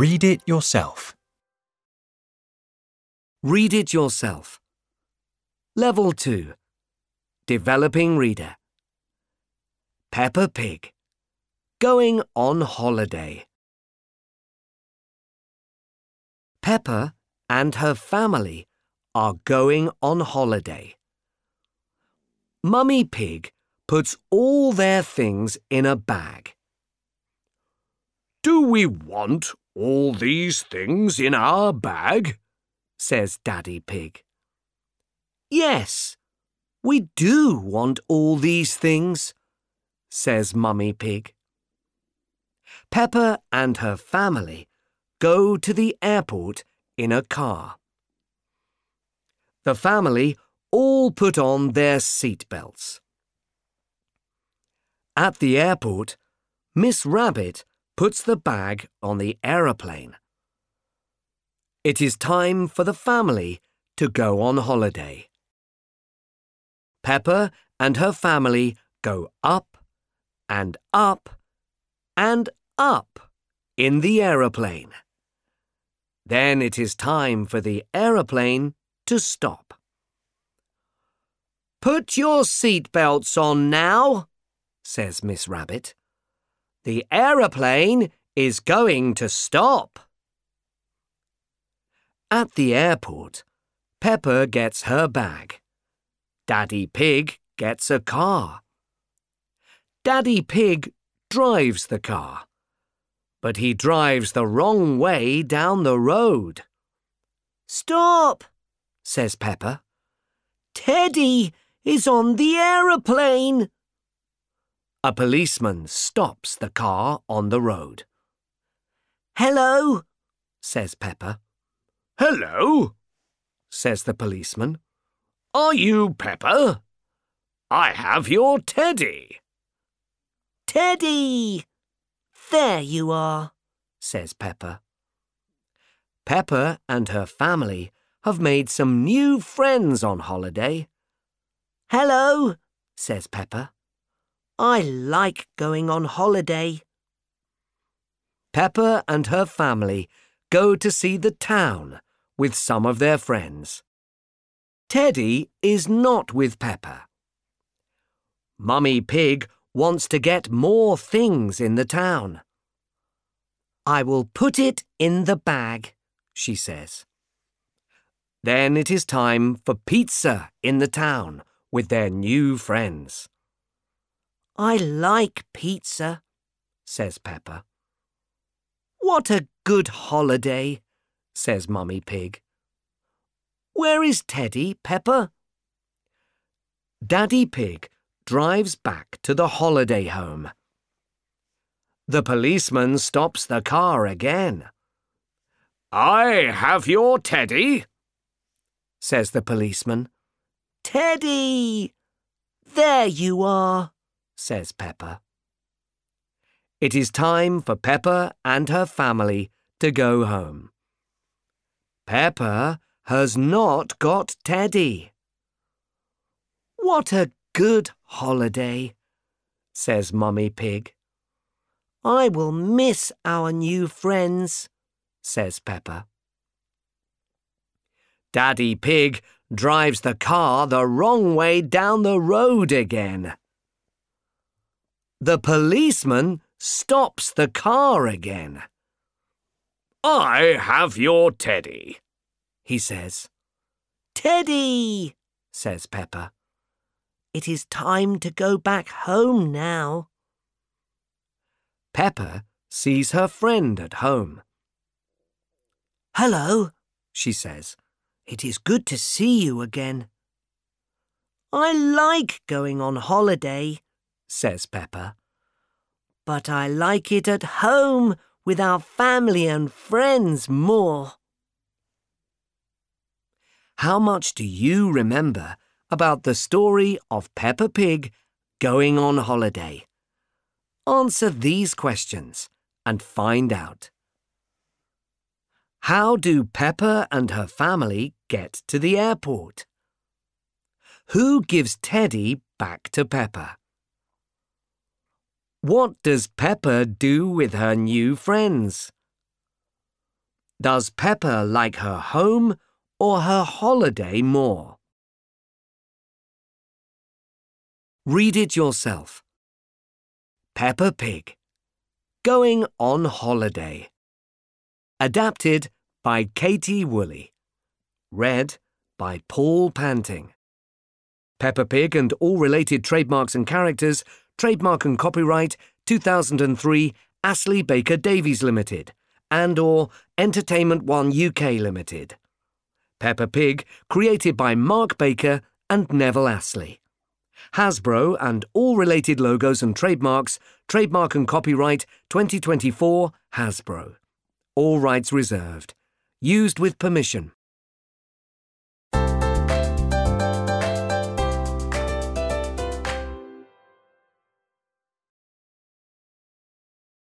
Read it yourself. Read it yourself. Level 2. Developing Reader. Peppa Pig. Going on holiday. Peppa and her family are going on holiday. Mummy Pig puts all their things in a bag. Do we want all these things in our bag? Says Daddy Pig. Yes, we do want all these things, says Mummy Pig. Peppa and her family go to the airport in a car. The family all put on their seat belts. At the airport, Miss Rabbit puts the bag on the aeroplane. It is time for the family to go on holiday. Peppa and her family go up and up and up in the aeroplane. Then it is time for the aeroplane to stop. Put your seatbelts on now, says Miss Rabbit. The aeroplane is going to stop. At the airport, Peppa gets her bag. Daddy Pig gets a car. Daddy Pig drives the car, but he drives the wrong way down the road. Stop, says Peppa. Teddy is on the aeroplane. A policeman stops the car on the road. Hello, says Peppa. Hello, says the policeman. Are you Peppa? I have your Teddy. Teddy! There you are, says Peppa. Peppa and her family have made some new friends on holiday. Hello, says Peppa. I like going on holiday. Peppa and her family go to see the town with some of their friends. Teddy is not with Peppa. Mummy Pig wants to get more things in the town. I will put it in the bag, she says. Then it is time for pizza in the town with their new friends. I like pizza, says Peppa. What a good holiday, says Mummy Pig. Where is Teddy, Peppa? Daddy Pig drives back to the holiday home. The policeman stops the car again. I have your Teddy, says the policeman. Teddy! There you are, says Peppa. It is time for Peppa and her family to go home. Peppa has not got Teddy. What a good holiday, says Mummy Pig. I will miss our new friends, says Peppa. Daddy Pig drives the car the wrong way down the road again. The policeman stops the car again. I have your Teddy, he says. Teddy, says Peppa. It is time to go back home now. Peppa sees her friend at home. Hello, she says. It is good to see you again. I like going on holiday, says Peppa. But I like it at home with our family and friends more. How much do you remember about the story of Peppa Pig going on holiday? Answer these questions and find out. How do Peppa and her family get to the airport? Who gives Teddy back to Peppa? What does Peppa do with her new friends? Does Peppa like her home or her holiday more? Read it yourself. Peppa Pig. Going on holiday. Adapted by Katie Woolley. Read by Paul Panting. Peppa Pig and all related trademarks and characters, trademark and copyright 2003 Astley Baker Davies Limited and/or Entertainment One UK Limited. Peppa Pig created by Mark Baker and Neville Astley. Hasbro and all related logos and trademarks, trademark and copyright 2024 Hasbro. All rights reserved. Used with permission.